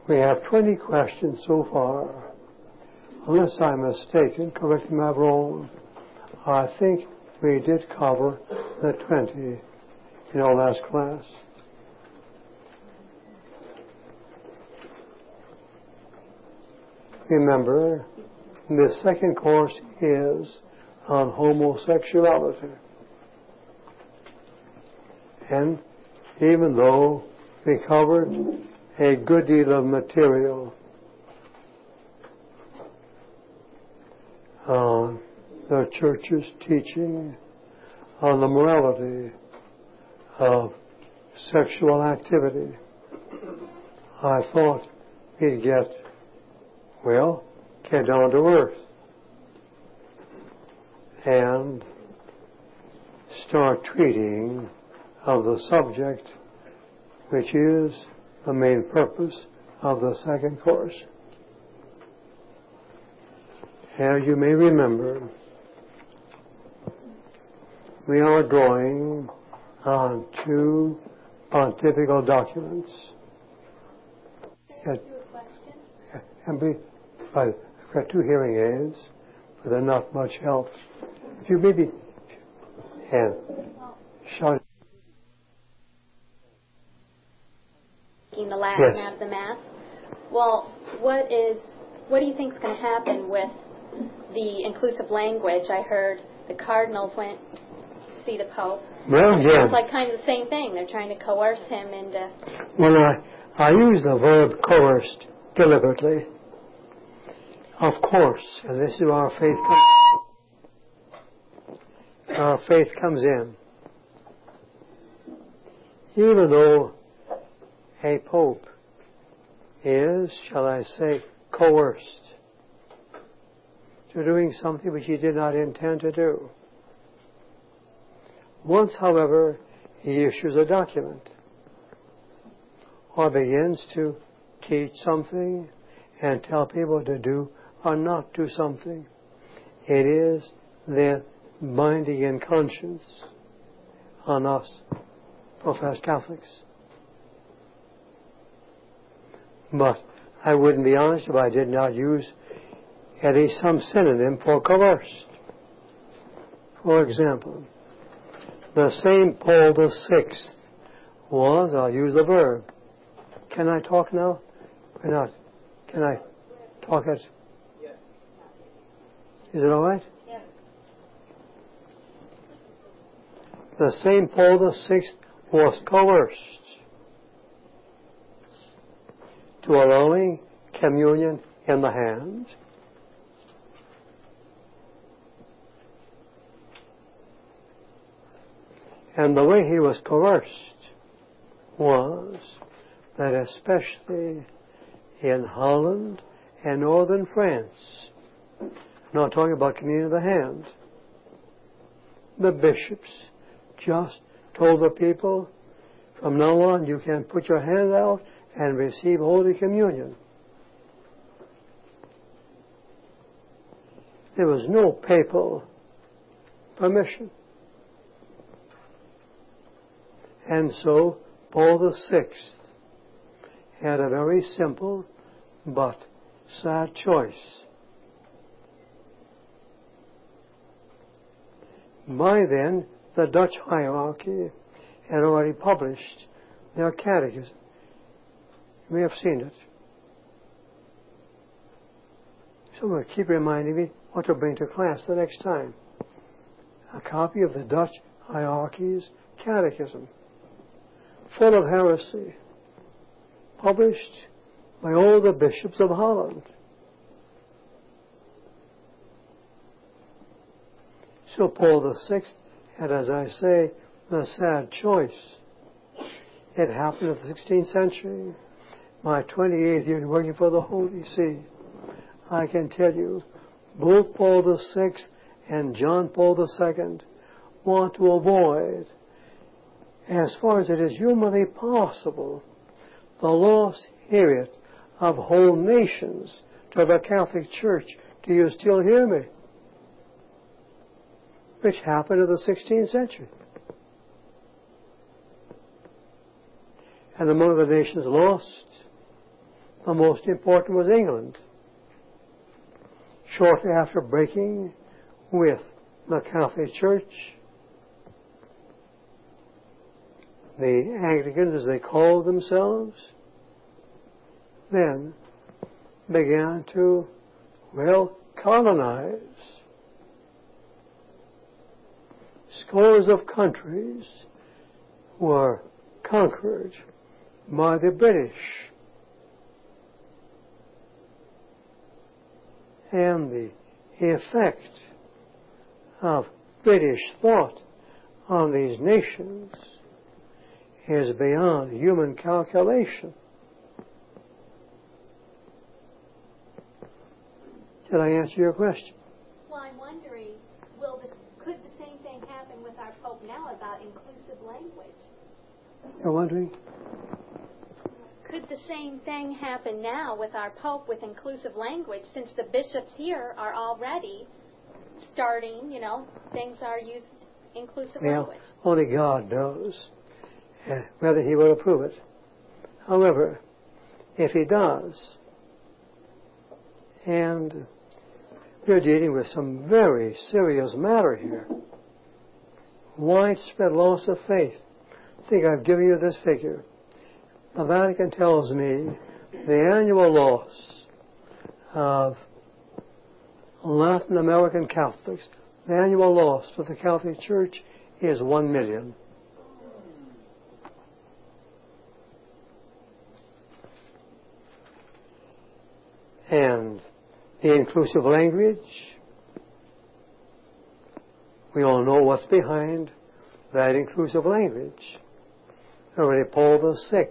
We have 20 questions so far. Unless I'm mistaken, correct me if I'm wrong, I think we did cover the 20 in our last class. Remember, the second course is on homosexuality. And even though we covered a good deal of material on the church's teaching on the morality of sexual activity, I thought we'd get down to earth and start treating of the subject, which is the main purpose of the second course. As you may remember, we are drawing on two pontifical documents. I've got two hearing aids, but they're not much help. If you maybe shout. The Latin out of the Mass. Well, what do you think is going to happen with the inclusive language? I heard the cardinals went to see the Pope. Well, yeah. It's like kind of the same thing. They're trying to coerce him into... Well, I use the verb coerced deliberately. Of course, and this is where our faith comes in. Even though a pope is, shall I say, coerced to doing something which he did not intend to do. Once, however, he issues a document or begins to teach something and tell people to do or not do something, it is then binding in conscience on us professed Catholics. But I wouldn't be honest if I did not use some synonym for coerced. For example, the same Paul VI was, I'll use the verb. Can I talk now? Or not? Can I talk it? Yes. Is it all right? Yes. The same Paul VI was coerced to allowing communion in the hand. And the way he was coerced was that especially in Holland and northern France, I'm not talking about communion in the hand, the bishops just told the people, from now on you can put your hand out and receive Holy Communion. There was no papal permission. And so Paul VI had a very simple but sad choice. By then, the Dutch hierarchy had already published their catechism. You may have seen it. So keep reminding me what to bring to class the next time. A copy of the Dutch hierarchy's catechism, full of heresy, published by all the bishops of Holland. So Paul VI had, as I say, the sad choice. It happened in the 16th century. My 28th year working for the Holy See, I can tell you, both Paul VI and John Paul II want to avoid, as far as it is humanly possible, the lost heritage of whole nations to the Catholic Church. Do you still hear me? Which happened in the 16th century. And among the nations lost the most important was England. Shortly after breaking with the Catholic Church, the Anglicans, as they called themselves, then began to, colonize scores of countries were conquered by the British. And the effect of British thought on these nations is beyond human calculation. Did I answer your question? Well, I'm wondering, could the same thing happen with our Pope now about inclusive language? You're wondering? Could the same thing happen now with our Pope with inclusive language, since the bishops here are already starting, things are used inclusive language? Only God knows whether he will approve it. However, if he does, and we're dealing with some very serious matter here, widespread loss of faith. I think I've given you this figure. The Vatican tells me the annual loss of Latin American Catholics, the annual loss to the Catholic Church is 1 million. And the inclusive language, we all know what's behind that inclusive language. Already Paul VI,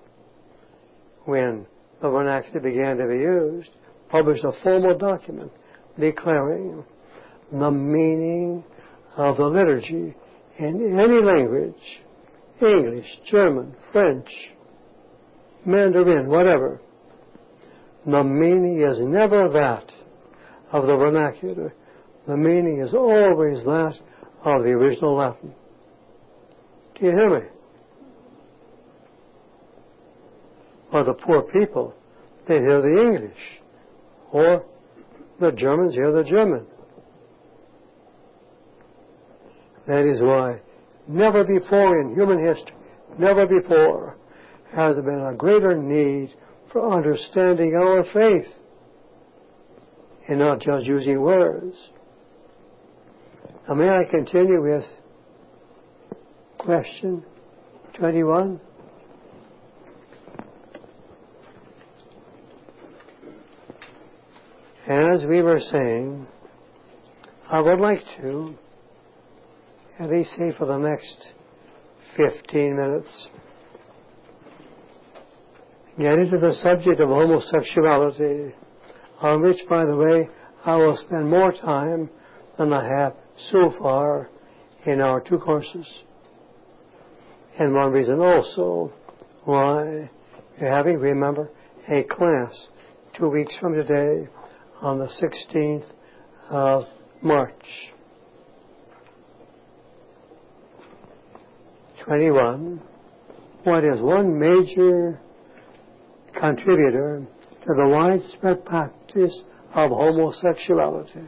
when the vernacular began to be used, published a formal document declaring the meaning of the liturgy in any language, English, German, French, Mandarin, whatever. The meaning is never that of the vernacular. The meaning is always that of the original Latin. Do you hear me? Or the poor people, they hear the English. Or the Germans hear the German. That is why never before in human history, never before has there been a greater need for understanding our faith and not just using words. Now may I continue with question 21? As we were saying, I would like to, at least say for the next 15 minutes, get into the subject of homosexuality, on which, by the way, I will spend more time than I have so far in our 2 courses. And one reason also why you're having, remember, a class 2 weeks from today on the 16th of March. 21. What is one major contributor to the widespread practice of homosexuality?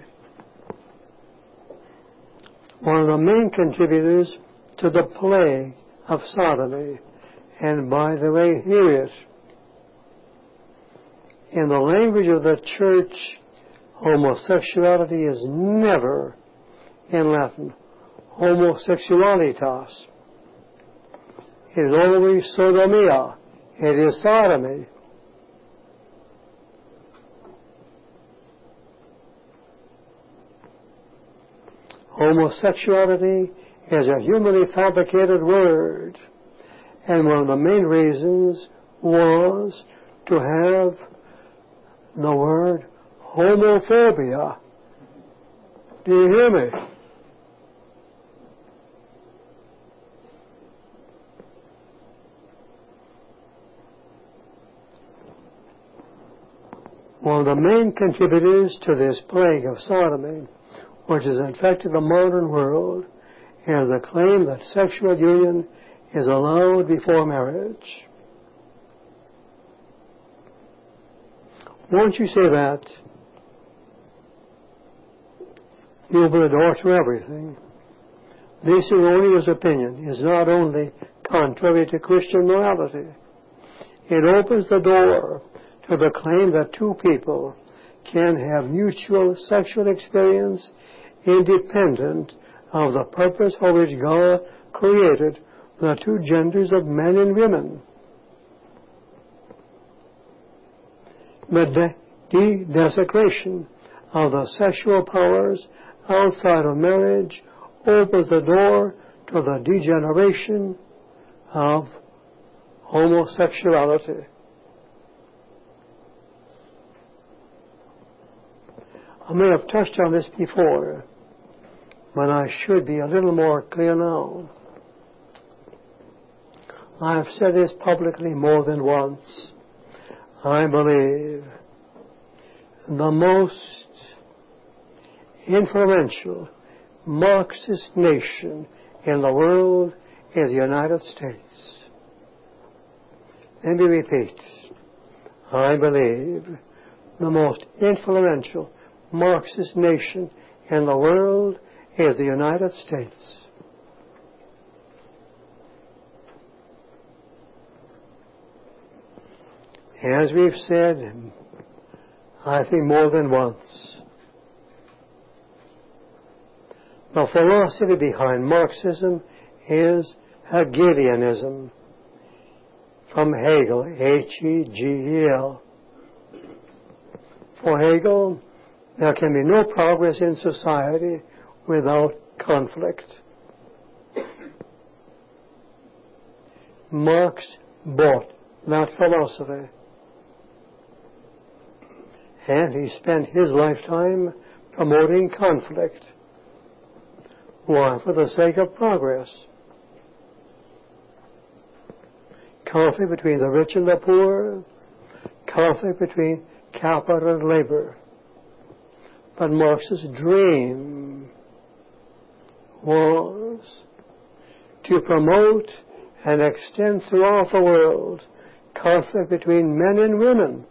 One of the main contributors to the plague of sodomy, and by the way, hear it. In the language of the Church, homosexuality is never, in Latin, homosexualitas. It is always sodomia. It is sodomy. Homosexuality is a humanly fabricated word, and one of the main reasons was to have the word homophobia. Do you hear me? One of the main contributors to this plague of sodomy, which has infected the modern world, is the claim that sexual union is allowed before marriage. Once you say that, you open the door to everything. This erroneous opinion is not only contrary to Christian morality, it opens the door to the claim that two people can have mutual sexual experience independent of the purpose for which God created the two genders of men and women. The desecration of the sexual powers outside of marriage opens the door to the degeneration of homosexuality. I may have touched on this before, but I should be a little more clear now. I have said this publicly more than once. I believe the most influential Marxist nation in the world is the United States. Let me repeat. I believe the most influential Marxist nation in the world is the United States. As we've said, I think more than once, the philosophy behind Marxism is Hegelianism, from Hegel, Hegel. For Hegel, there can be no progress in society without conflict. Marx bought that philosophy, and he spent his lifetime promoting conflict. Why? For the sake of progress. Conflict between the rich and the poor, conflict between capital and labor. But Marx's dream was to promote and extend throughout the world conflict between men and women.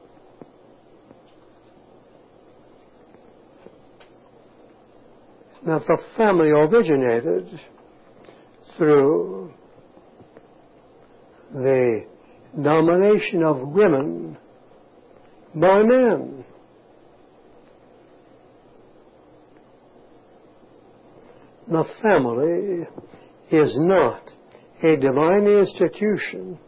That the family originated through the domination of women by men. The family is not a divine institution,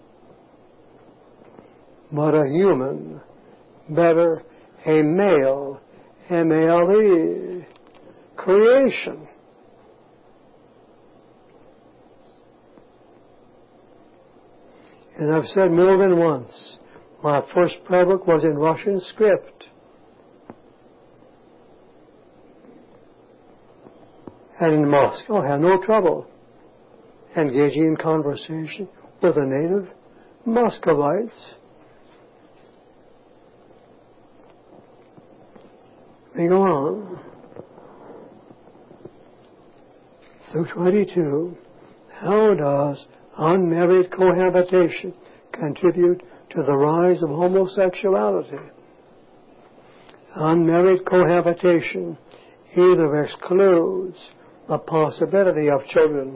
but a human, better, a male, M-A-L-E, creation. As I've said more than once, my first prayer book was in Russian script. And in Moscow, I had no trouble engaging in conversation with the native Muscovites. We go on. Through 22, how does unmarried cohabitation contribute to the rise of homosexuality? Unmarried cohabitation either excludes the possibility of children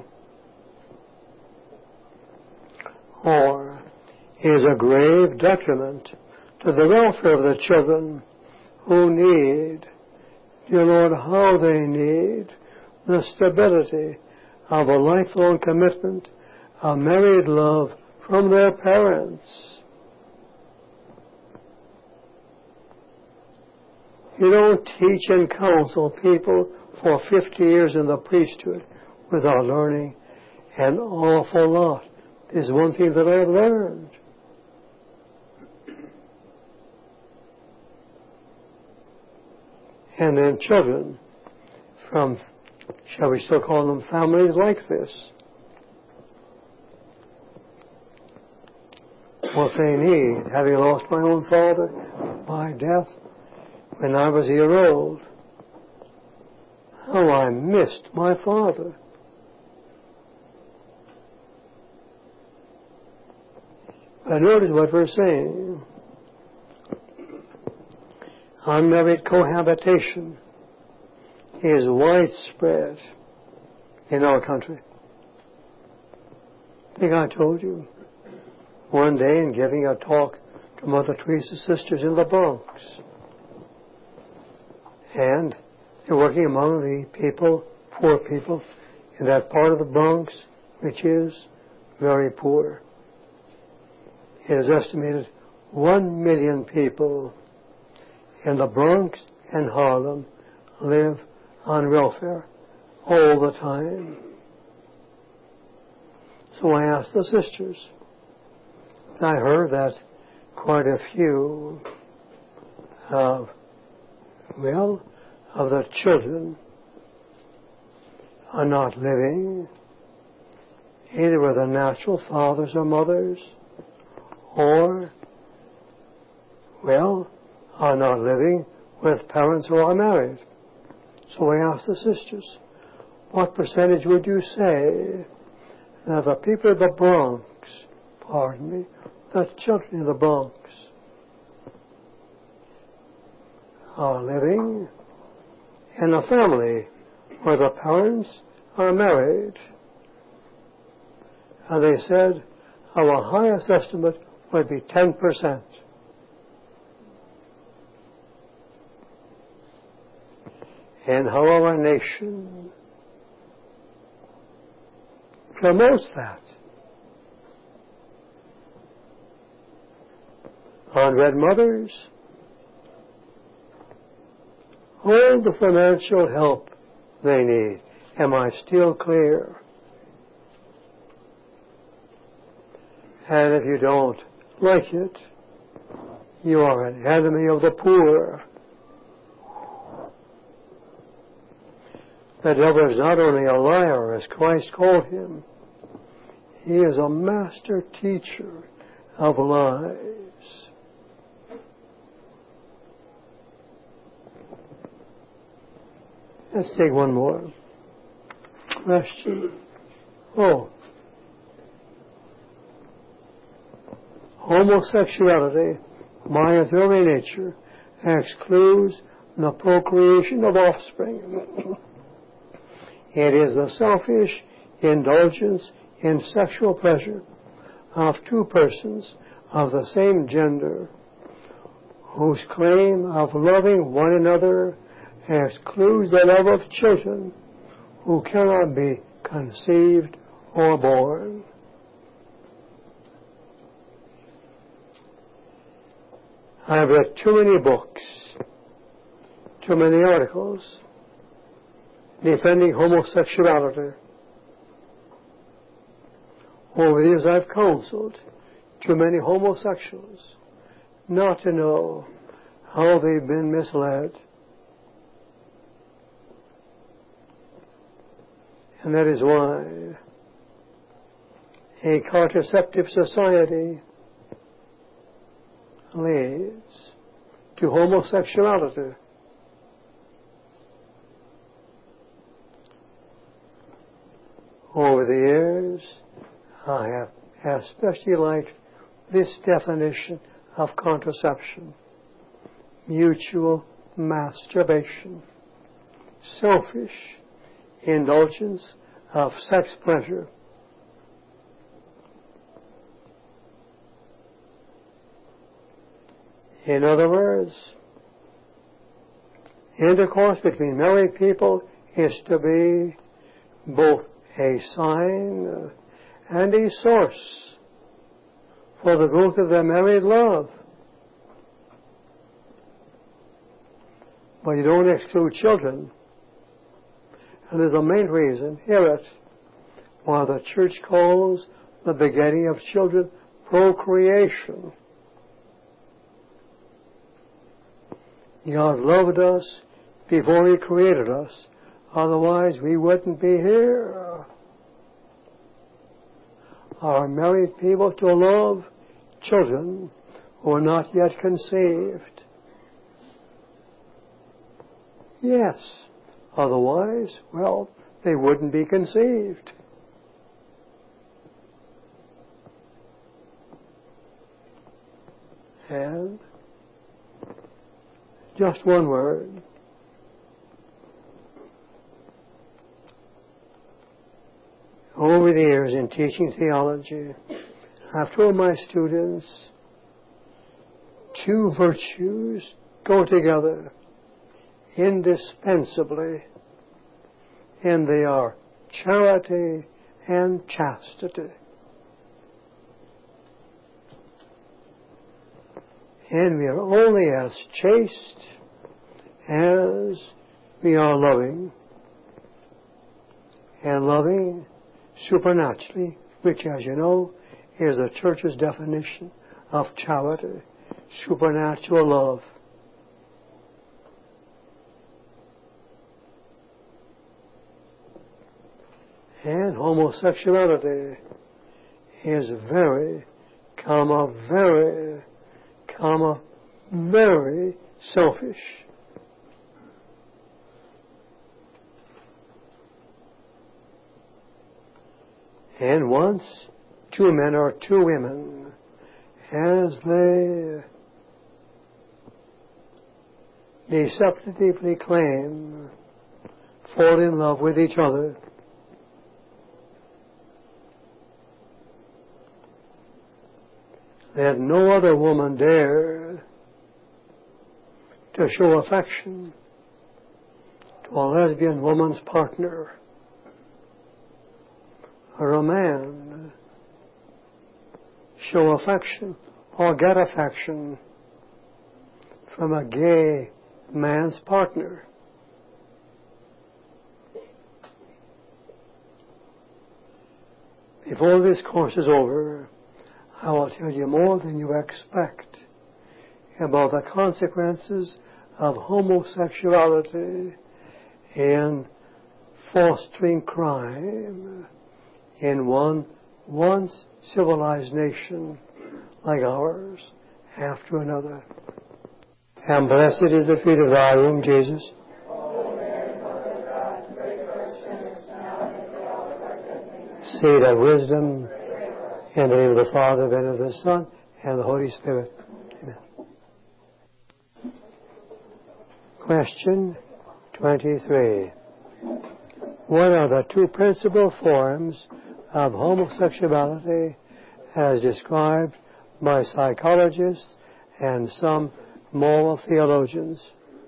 or is a grave detriment to the welfare of the children who need, dear Lord, how they need the stability of a lifelong commitment, a married love from their parents. You don't teach and counsel people for 50 years in the priesthood without learning an awful lot. There's one thing that I've learned. And then children from, shall we still call them families like this, what they need, having lost my own father by death when I was a year old, how I missed my father. But notice what we're saying. unmarried cohabitation is widespread in our country. I think I told you one day in giving a talk to Mother Teresa's sisters in the Bronx. And they're working among the people, poor people, in that part of the Bronx which is very poor. It is estimated 1 million people in the Bronx and Harlem live on welfare all the time. So I asked the sisters. I heard that quite a few of the children are not living either with their natural fathers or mothers, or, are not living with parents who are married. So I asked the sisters, what percentage would you say that the people of the Bronx, the children of the Bronx, are living in a family where the parents are married? And they said our highest estimate would be 10%. And how our nation promotes that. Unwed mothers, all the financial help they need. Am I still clear? And if you don't like it, you are an enemy of the poor. The devil is not only a liar, as Christ called him, he is a master teacher of lies. Let's take one more question. Homosexuality, by its very nature, excludes the procreation of offspring. It is the selfish indulgence in sexual pleasure of two persons of the same gender whose claim of loving one another excludes the love of children who cannot be conceived or born. I have read too many books, too many articles defending homosexuality. Over the years I've counseled too many homosexuals not to know how they've been misled. And that is why a contraceptive society leads to homosexuality. Over the years, I have especially liked this definition of contraception: mutual masturbation, selfish indulgence of sex pleasure. In other words, intercourse between married people is to be both a sign and a source for the growth of their married love. But you don't exclude children. And there's a main reason, hear it, why the church calls the begetting of children procreation. God loved us before He created us. Otherwise, we wouldn't be here. Are married people to love children who are not yet conceived? Yes. Otherwise, they wouldn't be conceived. And just one word. Over the years in teaching theology, I've told my students, two virtues go together indispensably, and they are charity and chastity. And we are only as chaste as we are loving, and loving supernaturally, which, as you know, is the Church's definition of charity, supernatural love. And homosexuality is very selfish. And once two men or two women, as they deceptively claim, fall in love with each other, that no other woman dare to show affection to a lesbian woman's partner, or a man show affection or get affection from a gay man's partner. Before this course is over, I will tell you more than you expect about the consequences of homosexuality in fostering crime in one once civilized nation like ours after another. And blessed is the fruit of thy womb, Jesus. Seed of wisdom, in the name of the Father, and of the Son, and the Holy Spirit. Amen. Question 23. What are the two principal forms of homosexuality as described by psychologists and some moral theologians?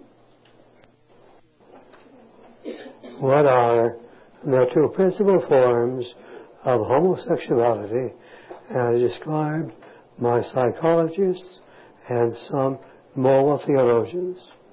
What are the two principal forms of homosexuality as described by psychologists and some moral theologians?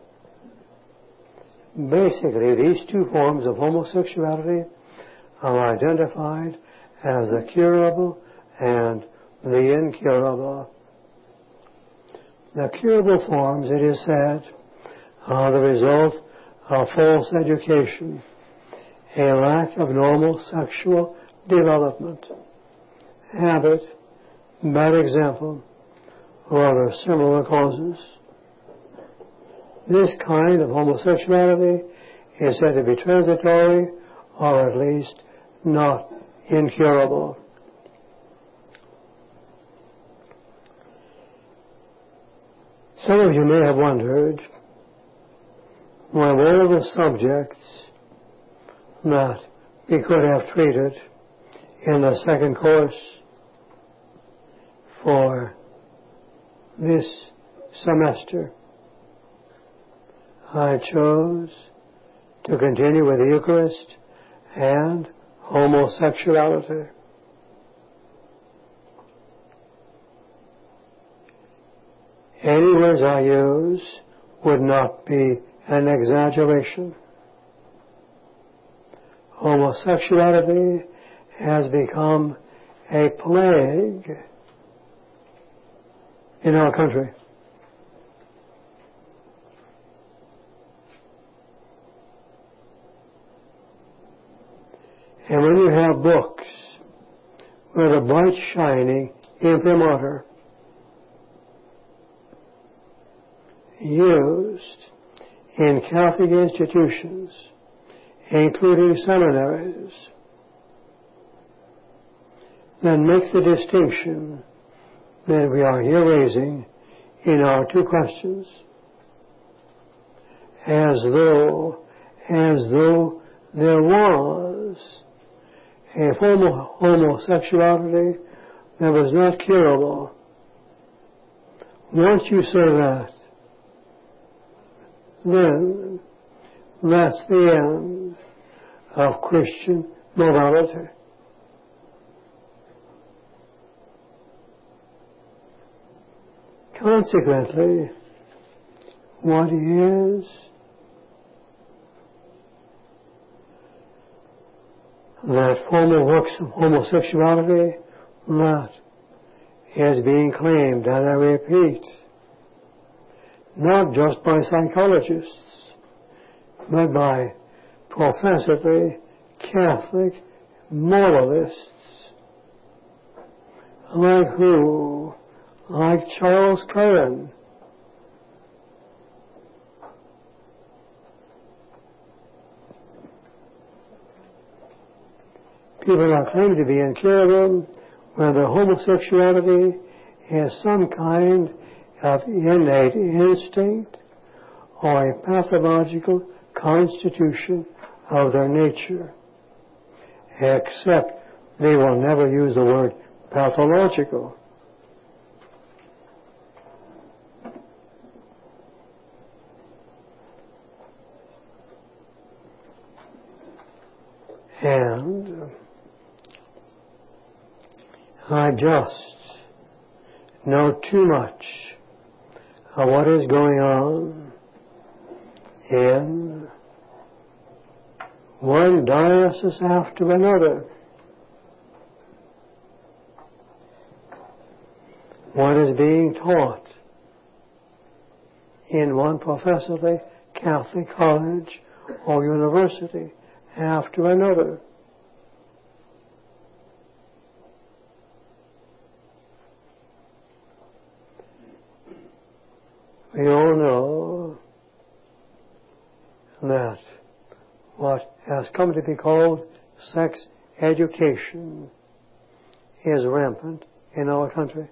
Basically, these two forms of homosexuality are identified as the curable and the incurable. The curable forms, it is said, are the result of false education, a lack of normal sexual development, habit, bad example, or other similar causes. This kind of homosexuality is said to be transitory, or at least not incurable. Some of you may have wondered why all the subjects that we could have treated in the second course for this semester, I chose to continue with the Eucharist and homosexuality. Any words I use would not be an exaggeration. Homosexuality has become a plague in our country. And when you have books with a bright, shining imprimatur used in Catholic institutions, including seminaries, then make the distinction that we are here raising in our two questions. as though there was a homosexuality that was not curable. Once you say that, then that's the end of Christian morality. Consequently, what is that former works of homosexuality, that is being claimed, and I repeat, not just by psychologists, but by professedly Catholic moralists, like who? Like Charles Curran. People are claimed to be incurable whether homosexuality is some kind of innate instinct or a pathological constitution of their nature, except they will never use the word pathological. And I just know too much of what is going on in one diocese after another. What is being taught in one professedly Catholic college or university after another. We all know that what has come to be called sex education is rampant in our country.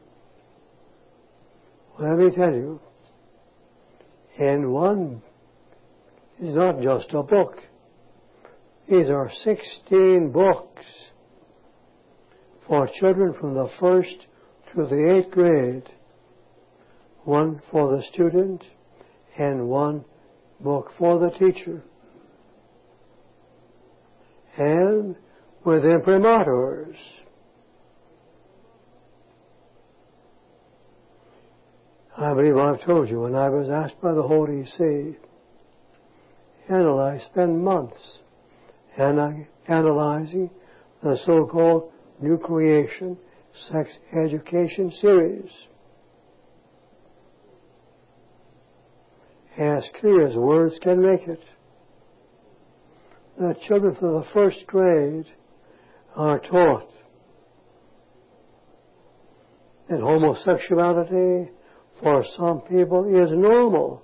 Let me tell you, in one, it's not just a book. These are 16 books for children from the 1st to the 8th grade. One for the student and one book for the teacher. And with imprimaturs. I believe I've told you when I was asked by the Holy See, and I spent months analyzing the so-called New Creation Sex Education series. As clear as words can make it. The children from the 1st grade are taught that homosexuality for some people is normal.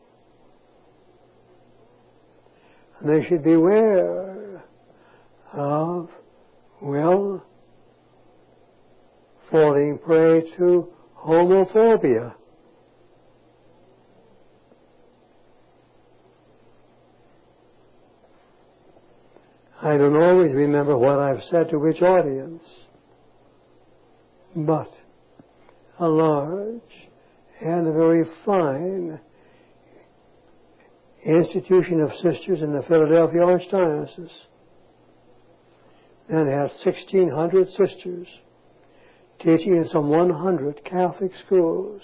And they should beware of, falling prey to homophobia. I don't always remember what I've said to which audience, but a large and a very fine institution of sisters in the Philadelphia Archdiocese, and had 1,600 sisters teaching in some 100 Catholic schools.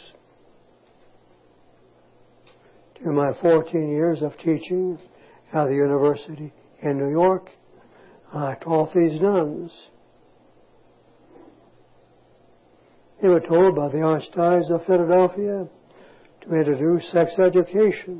During my 14 years of teaching at the university in New York, I taught these nuns. They were told by the Archdiocese of Philadelphia to introduce sex education.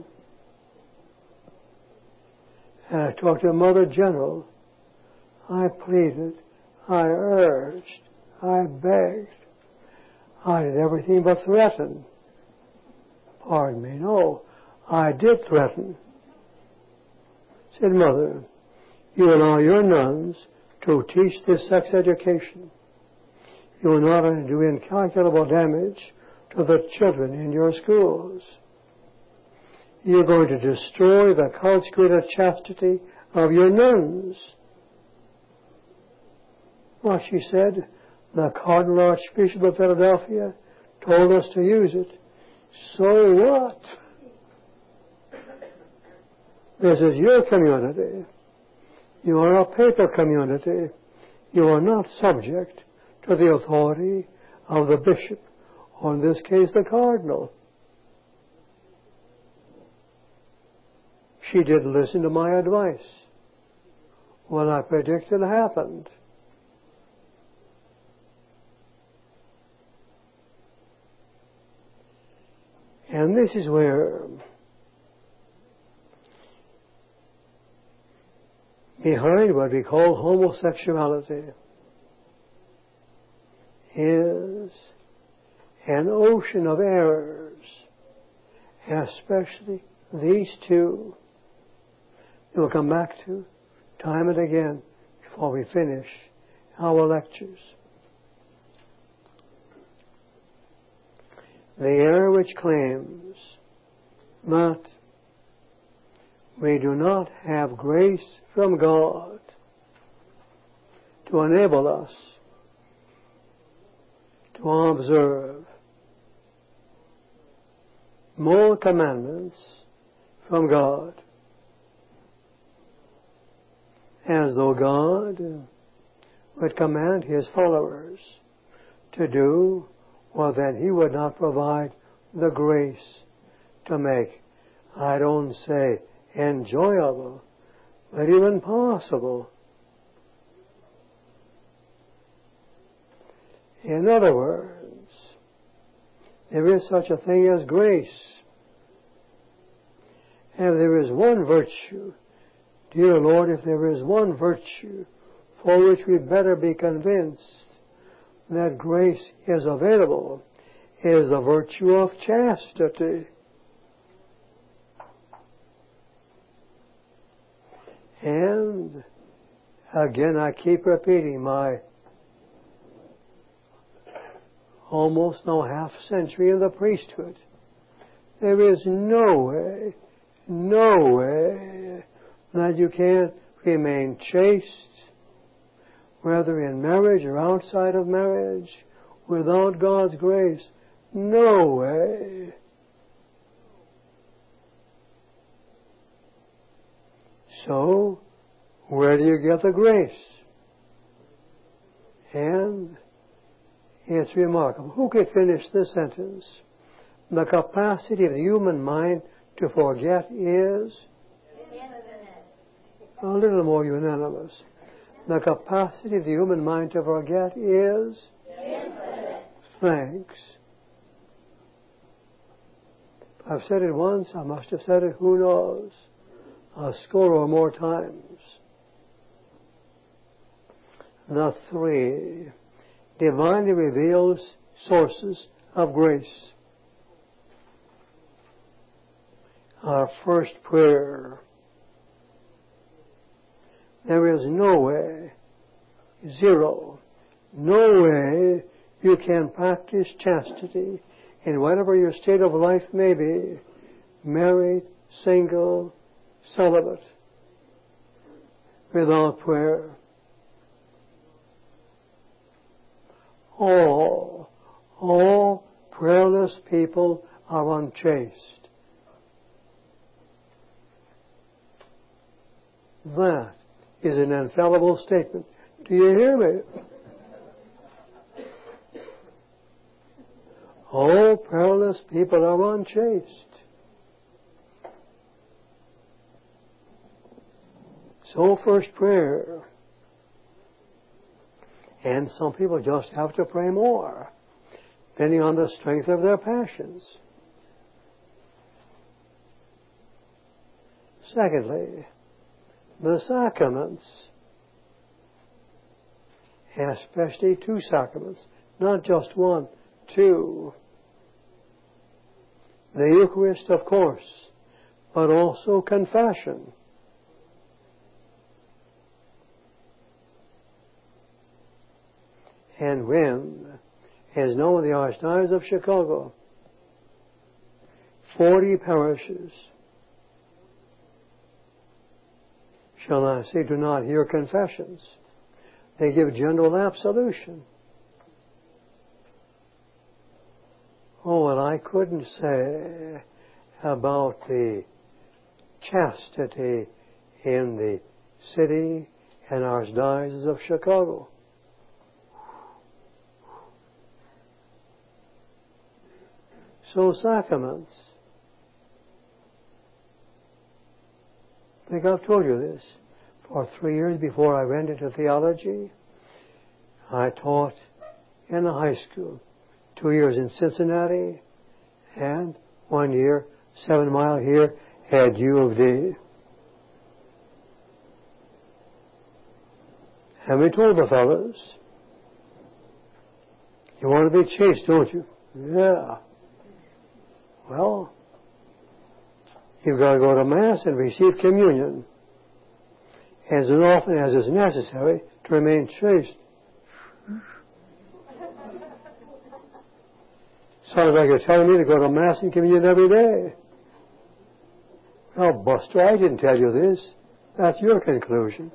And I talked to Mother General. I pleaded, I urged, I begged. I did everything but threaten. Pardon me, no, I did threaten. I said, Mother, you allow your nuns to teach this sex education. You will not only do incalculable damage to the children in your schools, You're going to destroy the consecrated chastity of your nuns. Well, she said, the Cardinal Archbishop of Philadelphia told us to use it. So what? This is your community. You are a paper community. You are not subject to the authority of the bishop, or in this case, the cardinal. She did listen to my advice. What I predicted happened. And this is where behind what we call homosexuality is an ocean of errors, especially these two. We'll come back to time and again before we finish our lectures. The error which claims that we do not have grace from God to enable us to observe more commandments from God, as though God would command His followers to do, well, then He would not provide the grace to make, I don't say enjoyable, but even possible. In other words, there is such a thing as grace. And there is one virtue, dear Lord, if there is one virtue for which we better be convinced that grace is available, is the virtue of chastity. And again, I keep repeating my almost now half century in the priesthood. There is no way that you can remain chaste, whether in marriage or outside of marriage, without God's grace. No way. So, where do you get the grace? And it's remarkable. Who could finish this sentence? The capacity of the human mind to forget is a little more unanimous. The capacity of the human mind to forget is thanks. I've said it once, I must have said it, who knows, a score or more times. The three divinely revealed sources of grace. Our first prayer. There is no way, zero, no way you can practice chastity in whatever your state of life may be, married, single, celibate, without prayer. All prayerless people are unchaste. That is an infallible statement. Do you hear me? All prayerless people are unchaste. So first prayer. And some people just have to pray more, depending on the strength of their passions. Secondly, the sacraments, especially two sacraments, not just one, two. The Eucharist, of course, but also confession. And when, as known in the Archdiocese of Chicago, 40 parishes shall I say, do not hear confessions. They give general absolution. Oh, and I couldn't say about the chastity in the city and archdiocese of Chicago. So sacraments. I think I've told you this. For 3 years before I went into theology, I taught in a high school. 2 years in Cincinnati, and 1 year, 7 Mile here at U of D. And we told the fellows, you want to be chaste, don't you? Yeah. Well, you've got to go to Mass and receive communion as often as is necessary to remain chaste. Sounds like you're telling me to go to Mass and communion every day. Well, Buster, I didn't tell you this. That's your conclusion.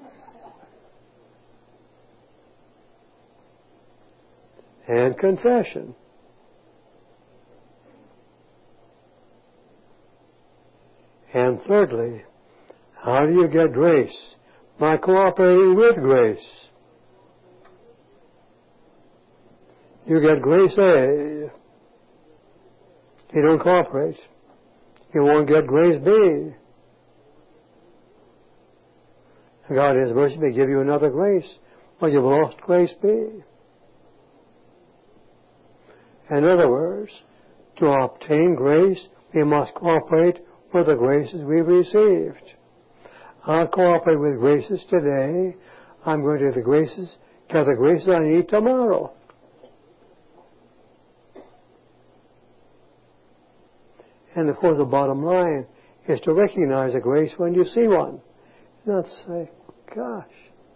And confession. And thirdly, how do you get grace? By cooperating with grace. You get grace A. You don't cooperate. You won't get grace B. God in His mercy may give you another grace, but you've lost grace B. In other words, to obtain grace, we must cooperate with the graces we've received. I'll cooperate with graces today. I'm going to get the graces I need tomorrow. And of course the bottom line is to recognize a grace when you see one. Not say, gosh.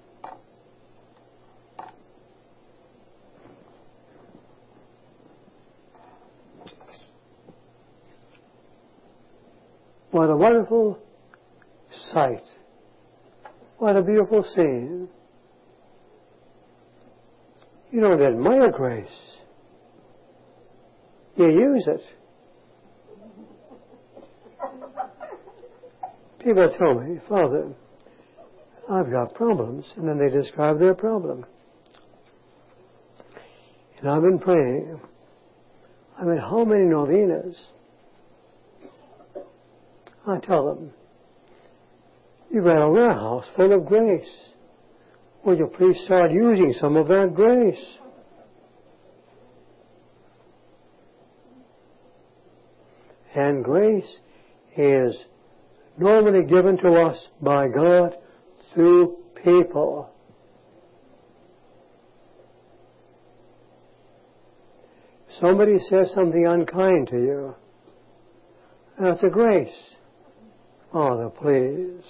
What a wonderful sight. What a beautiful scene. You don't admire grace. You use it. People tell me, Father, I've got problems, and then they describe their problem. And I've been praying. I mean, how many novenas? I tell them, you've got a warehouse full of grace. Will you please start using some of that grace? And grace is normally given to us by God through people. Somebody says something unkind to you. That's a grace. Father, please.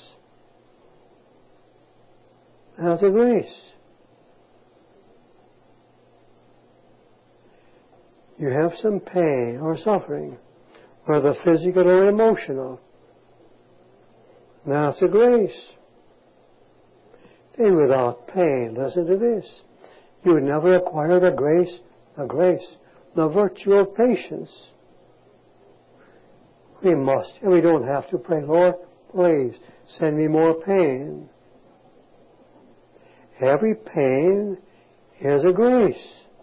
That's a grace. You have some pain or suffering, whether physical or emotional. That's a grace. And without pain, listen to this. You would never acquire the virtue of patience. We must, and we don't have to pray, Lord, please send me more pain. Every pain is a grace.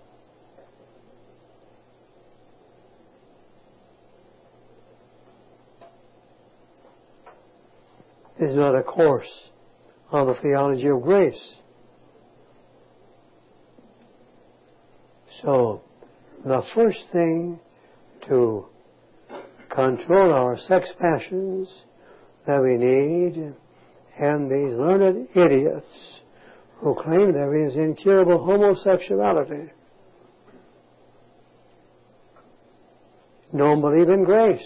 This is not a course on the theology of grace. So, the first thing to control our sex passions that we need, and these learned idiots who claim there is incurable homosexuality don't believe in grace.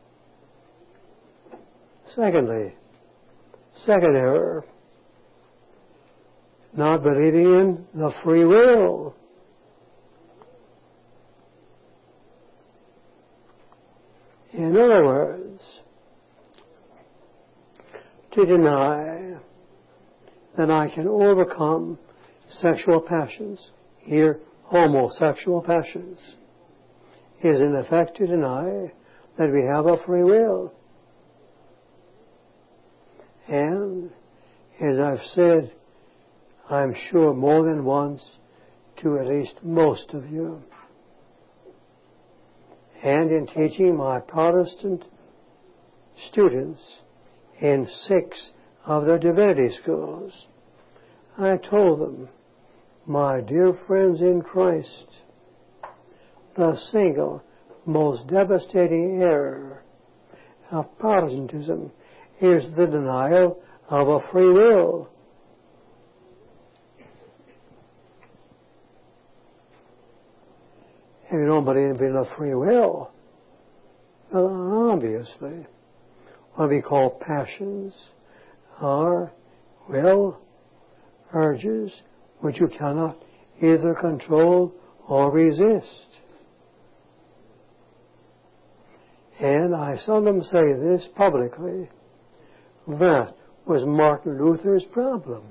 Secondly, second error, not believing in the free will. In other words, to deny that I can overcome sexual passions, here homosexual passions, is in effect to deny that we have a free will. And, as I've said, I'm sure more than once to at least most of you, and in teaching my Protestant students in 6 of their divinity schools, I told them, my dear friends in Christ, the single most devastating error of Protestantism is the denial of a free will. If you don't believe in a free will, well, obviously, what we call passions are, well, urges which you cannot either control or resist. And I seldom say this publicly. That was Martin Luther's problem.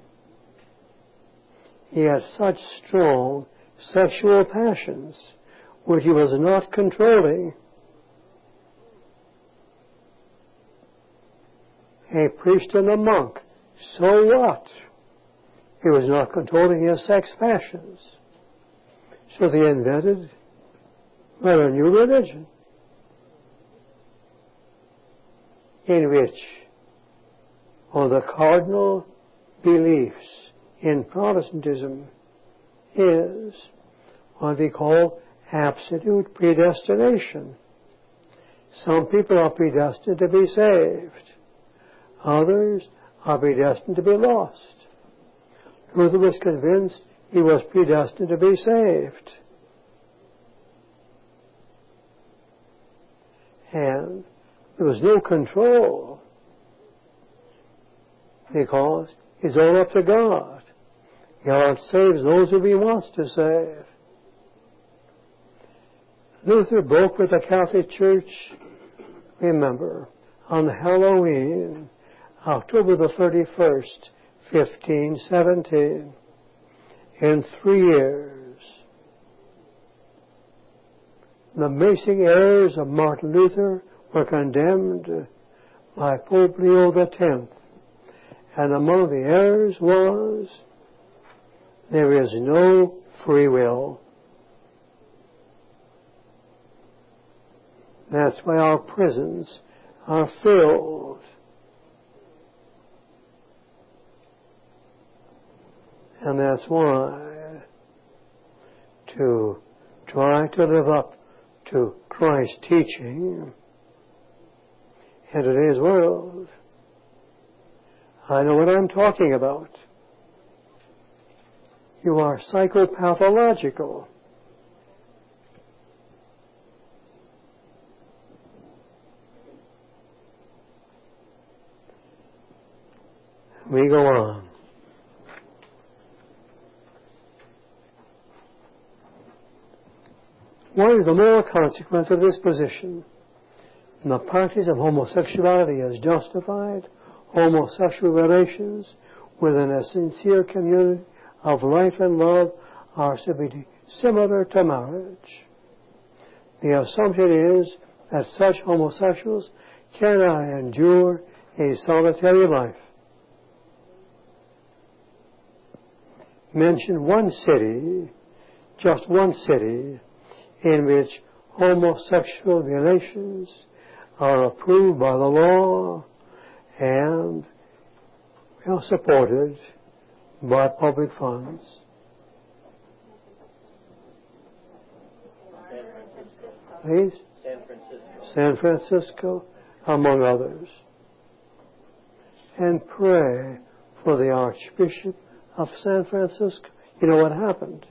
He had such strong sexual passions which he was not controlling. A priest and a monk, so what? He was not controlling his sex passions. So they invented, well, a new religion in which one of the cardinal beliefs in Protestantism is what we call absolute predestination. Some people are predestined to be saved. Others are predestined to be lost. Luther was convinced he was predestined to be saved. And there was no control because it's all up to God. God saves those whom He wants to save. Luther broke with the Catholic Church, remember, on Halloween, October the 31st, 1517, in 3 years. The basic errors of Martin Luther were condemned by Pope Leo X. And among the errors was, there is no free will. That's why our prisons are filled. And that's why to try to live up to Christ's teaching in today's world, I know what I'm talking about. You are psychopathological. We go on. What is the moral consequence of this position? The practice of homosexuality is justified. Homosexual relations within a sincere community of life and love are to be similar to marriage. The assumption is that such homosexuals cannot endure a solitary life. Mention one city, just one city, in which homosexual relations are approved by the law and well supported by public funds. Please? San Francisco, among others. And pray for the Archbishop of San Francisco. You know what happened?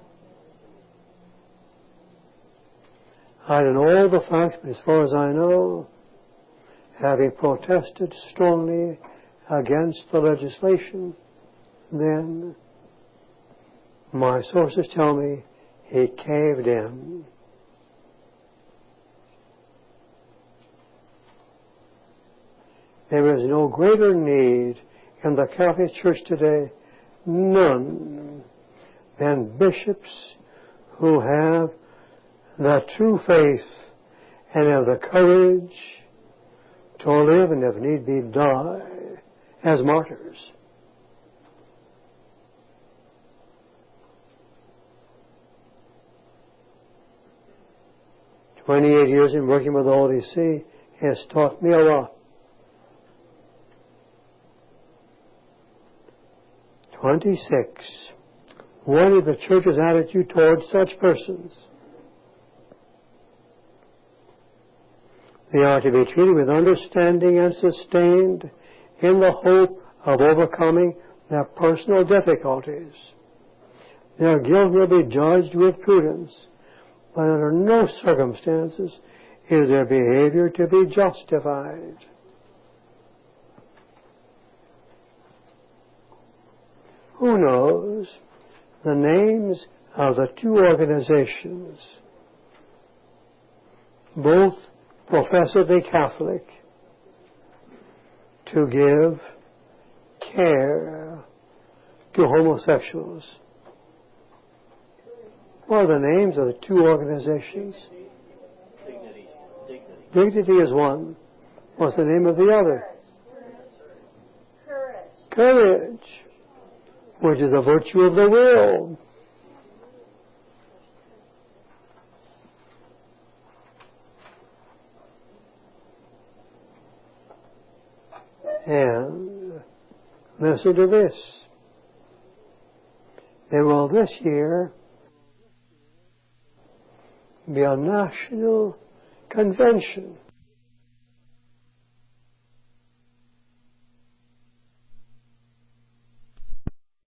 I don't know all the facts, but as far as I know, having protested strongly against the legislation, then my sources tell me he caved in. There is no greater need in the Catholic Church today, none, than bishops who have the true faith and have the courage to live and, if need be, die as martyrs. "28 years in working with the Holy See has taught me a lot. 26. What is the Church's attitude towards such persons? They are to be treated with understanding and sustained in the hope of overcoming their personal difficulties. Their guilt will be judged with prudence, but under no circumstances is their behavior to be justified. Who knows the names of the two organizations, both professedly Catholic, to give care to homosexuals? What are the names of the two organizations? Dignity is one. What's the name of the other? Courage, which is a virtue of the will. And listen to this. There will this year be a national convention